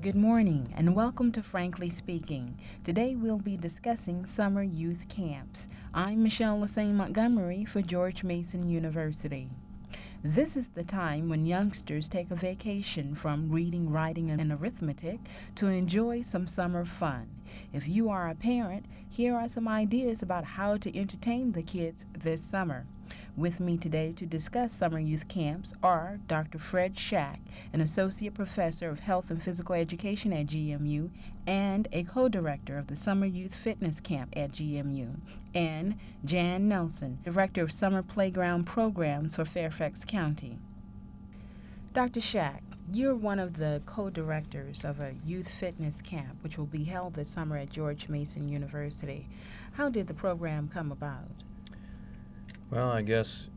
Good morning and welcome to Frankly Speaking. Today we'll be discussing summer youth camps. I'm Michelle Lassane Montgomery for George Mason University. This is the time when youngsters take a vacation from reading, writing, and arithmetic to enjoy some summer fun. If you are a parent, here are some ideas about how to entertain the kids this summer. With me today to discuss summer youth camps are Dr. Fred Schack, an associate professor of health and physical education at GMU and a co-director of the Summer Youth Fitness Camp at GMU, and Jan Nelson, director of summer playground programs for Fairfax County. Dr. Schack, you're one of the co-directors of a youth fitness camp which will be held this summer at George Mason University. How did the program come about? Well, I guess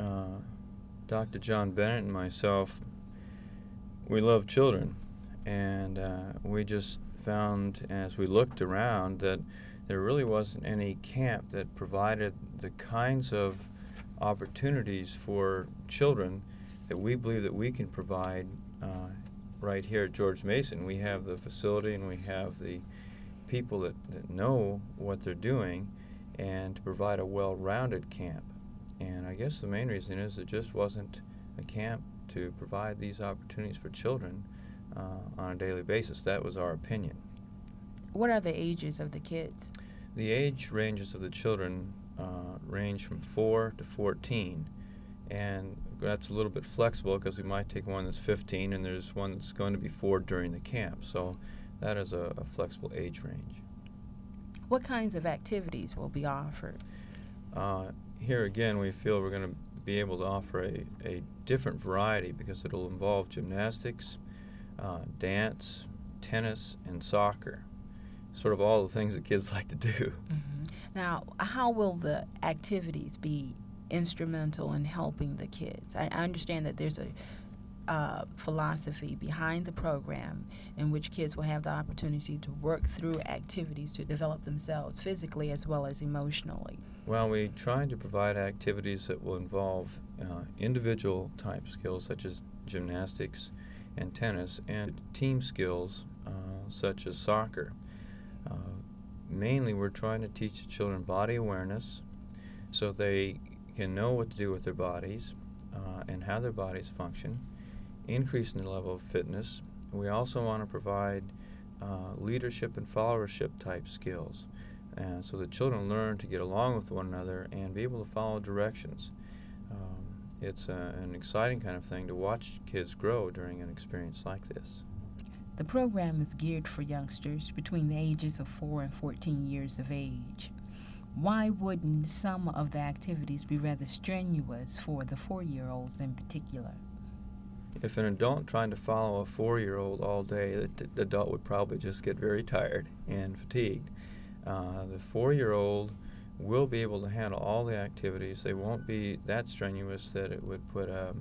Dr. John Bennett and myself, we love children, and we just found as we looked around that there really wasn't any camp that provided the kinds of opportunities for children that we believe that we can provide right here at George Mason. We have the facility and we have the people that know what they're doing, and to provide a well-rounded camp. And I guess the main reason is there just wasn't a camp to provide these opportunities for children on a daily basis. That was our opinion. What are the ages of the kids? The age ranges of the children range from 4 to 14, and that's a little bit flexible because we might take one that's 15 and there's one that's going to be 4 during the camp. So that is a flexible age range. What kinds of activities will be offered? Here again, we feel we're going to be able to offer a different variety because it'll involve gymnastics, dance, tennis, and soccer. Sort of all the things that kids like to do. Mm-hmm. Now, how will the activities be instrumental in helping the kids? I understand that there's a philosophy behind the program in which kids will have the opportunity to work through activities to develop themselves physically as well as emotionally. Well, we try to provide activities that will involve individual type skills such as gymnastics and tennis, and team skills such as soccer. Mainly we're trying to teach the children body awareness so they can know what to do with their bodies and how their bodies function, increasing their level of fitness. We also want to provide leadership and followership type skills, so the children learn to get along with one another and be able to follow directions. It's an exciting kind of thing to watch kids grow during an experience like this. The program is geared for youngsters between the ages of 4 and 14 years of age. Why wouldn't some of the activities be rather strenuous for the 4-year-olds in particular? If an adult trying to follow a 4-year-old all day, the adult would probably just get very tired and fatigued. The 4-year-old will be able to handle all the activities. They won't be that strenuous that it would put a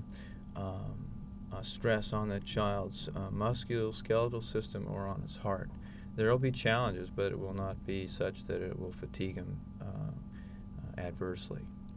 stress on that child's musculoskeletal system or on his heart. There will be challenges, but it will not be such that it will fatigue him adversely.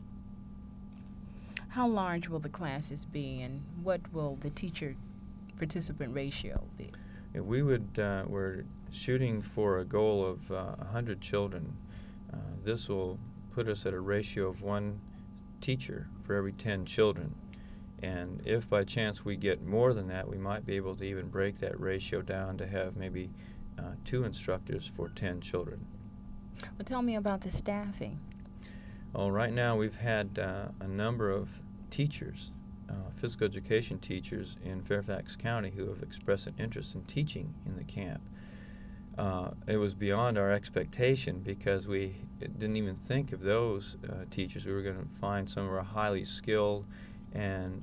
How large will the classes be, and what will the teacher-participant ratio be? We're shooting for a goal of 100 children. This will put us at a ratio of 1 teacher for every 10 children. And if by chance we get more than that, we might be able to even break that ratio down to have maybe 2 instructors for 10 children. Well, tell me about the staffing. Well, right now we've had a number of teachers, physical education teachers in Fairfax County who have expressed an interest in teaching in the camp. It was beyond our expectation because we didn't even think of those teachers. We were going to find some of our highly skilled and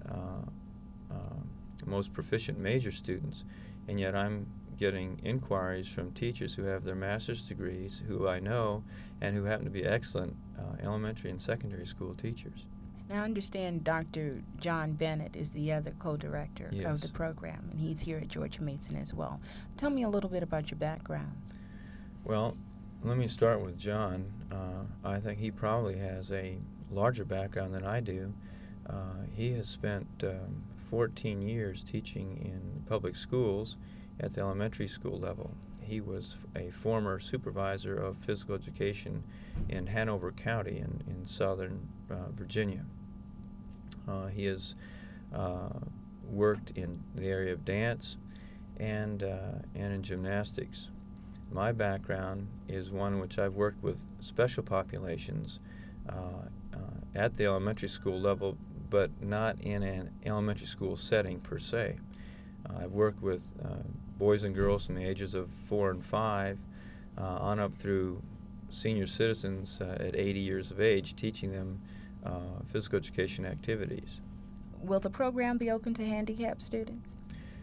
most proficient major students, and yet I'm getting inquiries from teachers who have their master's degrees, who I know, and who happen to be excellent elementary and secondary school teachers. Now, I understand Dr. John Bennett is the other co-director of the program, and he's here at George Mason as well. Tell me a little bit about your backgrounds. Well, let me start with John. I think he probably has a larger background than I do. He has spent 14 years teaching in public schools at the elementary school level. He was a former supervisor of physical education in Hanover County in southern Virginia. He has worked in the area of dance and in gymnastics. My background is one in which I've worked with special populations at the elementary school level, but not in an elementary school setting per se. I've worked with boys and girls from the ages of 4 and 5 on up through senior citizens at 80 years of age, teaching them physical education activities. Will the program be open to handicapped students?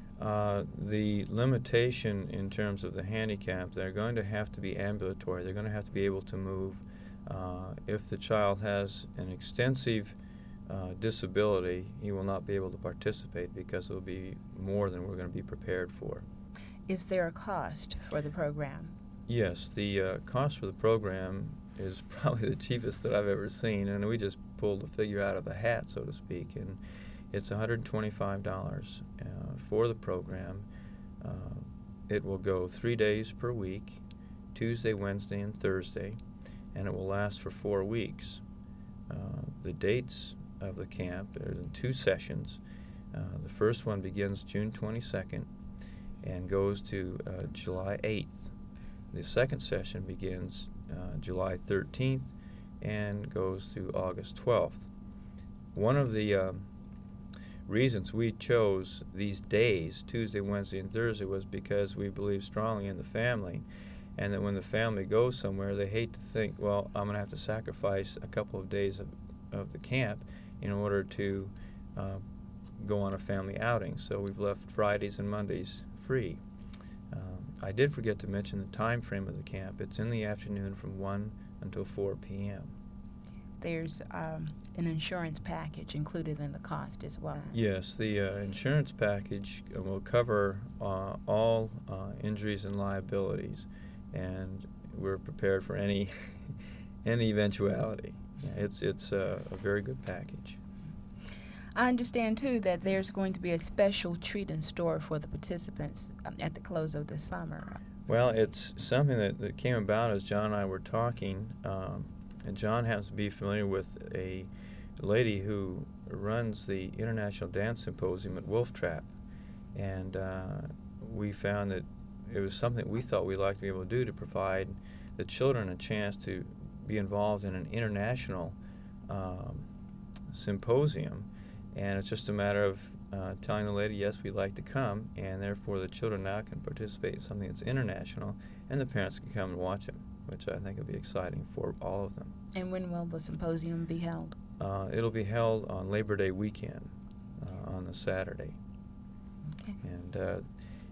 The limitation in terms of the handicap, they're going to have to be ambulatory. They're going to have to be able to move. If the child has an extensive disability, he will not be able to participate because it will be more than we're going to be prepared for. Is there a cost for the program? Yes, the cost for the program is probably the cheapest that I've ever seen, and we just pulled the figure out of a hat, so to speak, and it's $125 for the program. It will go 3 days per week, Tuesday, Wednesday, and Thursday, and it will last for 4 weeks. The dates of the camp are in 2 sessions. The first one begins June 22nd and goes to July 8th. The second session begins July 13th and goes through August 12th. One of the reasons we chose these days, Tuesday, Wednesday, and Thursday, was because we believe strongly in the family, and that when the family goes somewhere, they hate to think, well, I'm going to have to sacrifice a couple of days of the camp in order to go on a family outing. So we've left Fridays and Mondays free. I did forget to mention the time frame of the camp. It's in the afternoon from 1 until 4 p.m. There's an insurance package included in the cost as well. Yes, the insurance package will cover all injuries and liabilities, and we're prepared for any eventuality. Yeah, it's a very good package. I understand, too, that there's going to be a special treat in store for the participants at the close of the summer. Well, it's something that came about as John and I were talking. And John happens to be familiar with a lady who runs the International Dance Symposium at Wolf Trap. And we found that it was something that we thought we'd like to be able to do, to provide the children a chance to be involved in an international symposium. And it's just a matter of telling the lady, yes, we'd like to come, and therefore the children now can participate in something that's international, and the parents can come and watch it, which I think will be exciting for all of them. And when will the symposium be held? It'll be held on Labor Day weekend, on the Saturday. Okay. And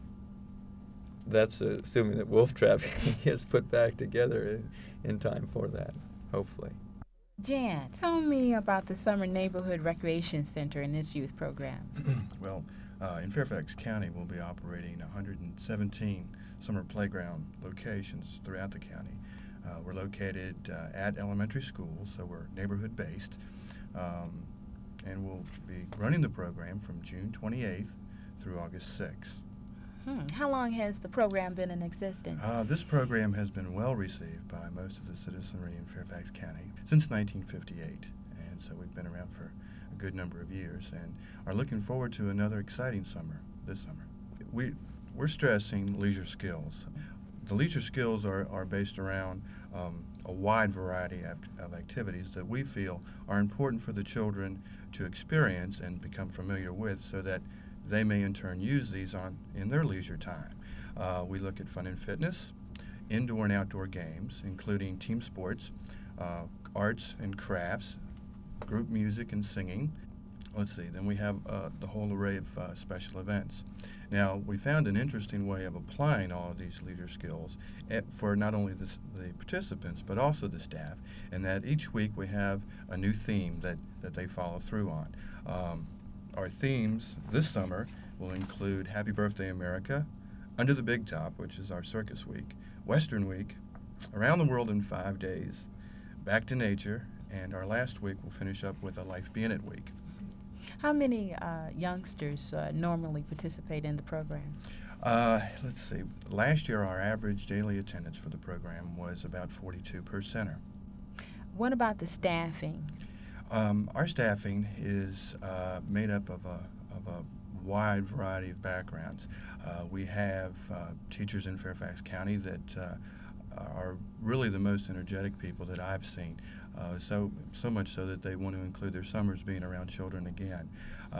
that's assuming that Wolf Trap gets put back together in time for that, hopefully. Jan, tell me about the Summer Neighborhood Recreation Center and its youth programs. Well, in Fairfax County, we'll be operating 117 summer playground locations throughout the county. We're located at elementary schools, so we're neighborhood-based, and we'll be running the program from June 28th through August 6th. How long has the program been in existence? This program has been well received by most of the citizenry in Fairfax County since 1958, and so we've been around for a good number of years and are looking forward to another exciting summer this summer. We're stressing leisure skills. The leisure skills are based around a wide variety of activities that we feel are important for the children to experience and become familiar with, so that they may in turn use these in their leisure time. We look at fun and fitness, indoor and outdoor games, including team sports, arts and crafts, group music and singing. Then we have the whole array of special events. Now, we found an interesting way of applying all of these leisure skills for not only the participants, but also the staff, and that each week we have a new theme that they follow through on. Our themes this summer will include Happy Birthday America, Under the Big Top, which is our circus week, Western Week, Around the World in 5 Days, Back to Nature, and our last week we'll finish up with a Life Be In It week. How many youngsters normally participate in the programs? Let's see. Last year, our average daily attendance for the program was about 42 per center. What about the staffing? Our staffing is made up of a wide variety of backgrounds. We have teachers in Fairfax County that are really the most energetic people that I've seen. So much so that they want to include their summers being around children again.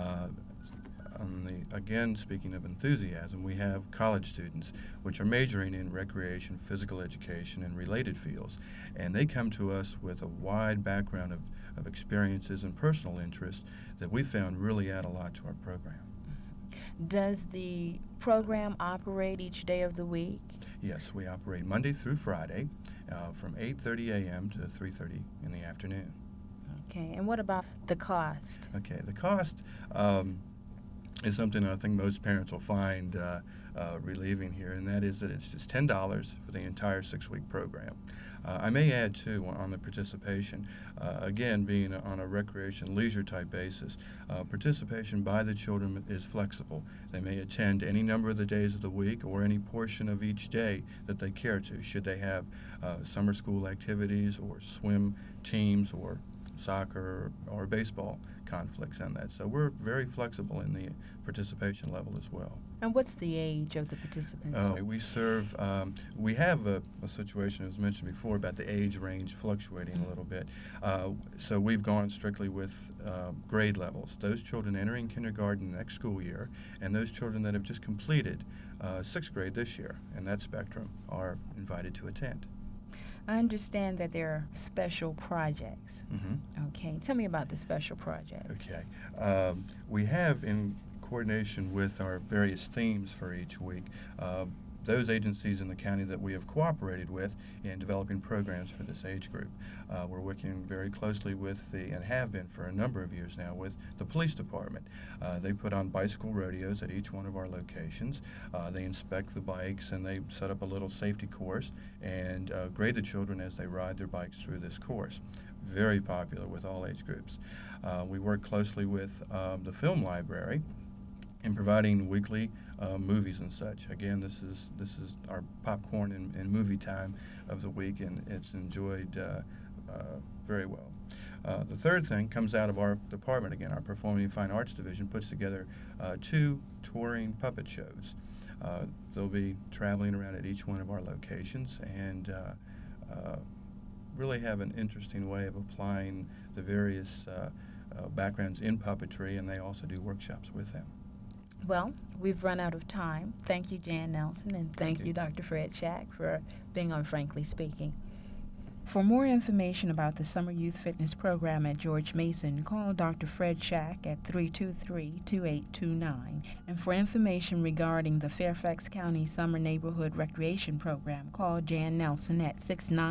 Again, speaking of enthusiasm, we have college students which are majoring in recreation, physical education, and related fields. And they come to us with a wide background of experiences and personal interests that we found really add a lot to our program. Does the program operate each day of the week? Yes, we operate Monday through Friday from 8:30 a.m. to 3:30 in the afternoon. Okay, and what about the cost? Okay, the cost is something I think most parents will find relieving here, and that is that it's just $10 for the entire 6-week program. I may add, too, on the participation, again, being on a recreation leisure type basis, participation by the children is flexible. They may attend any number of the days of the week or any portion of each day that they care to, should they have summer school activities or swim teams or soccer or baseball conflicts on that. So we're very flexible in the participation level as well. And what's the age of the participants? We have a situation, as mentioned before, about the age range fluctuating a little bit. So we've gone strictly with grade levels. Those children entering kindergarten next school year and those children that have just completed 6th grade this year in that spectrum are invited to attend. I understand that there are special projects. Mm-hmm. Okay, tell me about the special projects. Okay. We have, in coordination with our various themes for each week, those agencies in the county that we have cooperated with in developing programs for this age group. We're working very closely with and have been for a number of years now, with the police department. They put on bicycle rodeos at each one of our locations. They inspect the bikes and they set up a little safety course and grade the children as they ride their bikes through this course. Very popular with all age groups. We work closely with the film library in providing weekly movies and such. Again, this is our popcorn and movie time of the week, and it's enjoyed very well. The third thing comes out of our department. Again, our Performing and Fine Arts Division puts together 2 touring puppet shows. They'll be traveling around at each one of our locations and really have an interesting way of applying the various backgrounds in puppetry, and they also do workshops with them. Well, we've run out of time. Thank you, Jan Nelson, and thank you, Dr. Fred Shack, for being on Frankly Speaking. For more information about the Summer Youth Fitness Program at George Mason, call Dr. Fred Shack at 323-2829. And for information regarding the Fairfax County Summer Neighborhood Recreation Program, call Jan Nelson at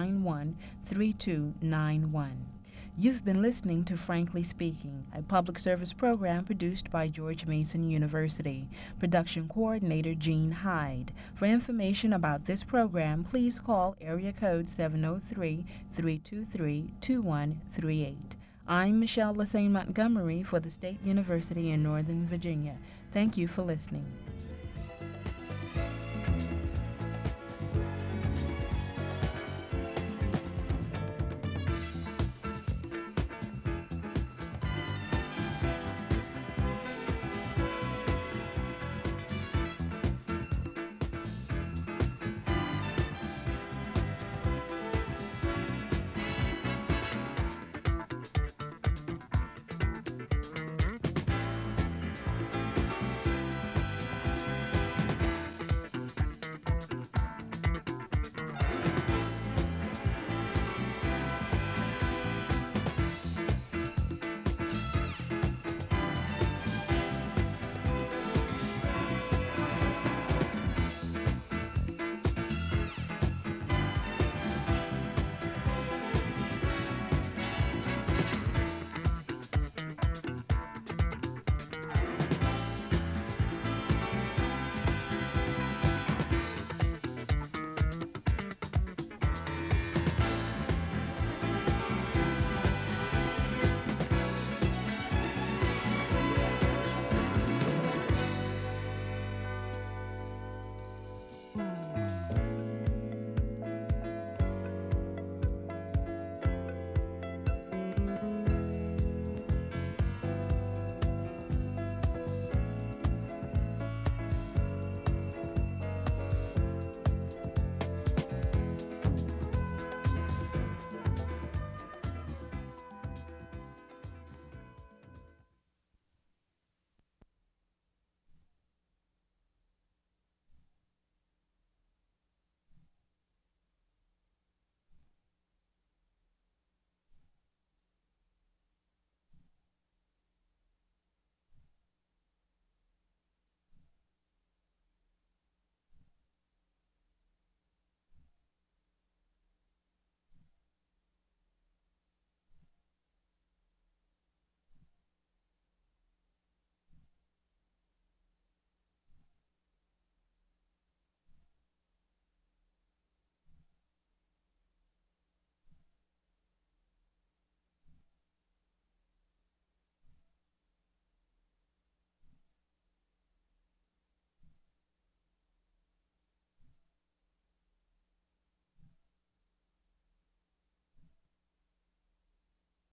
691-3291. You've been listening to Frankly Speaking, a public service program produced by George Mason University. Production coordinator Gene Hyde. For information about this program, please call area code 703-323-2138. I'm Michelle Lassane Montgomery for the State University in Northern Virginia. Thank you for listening.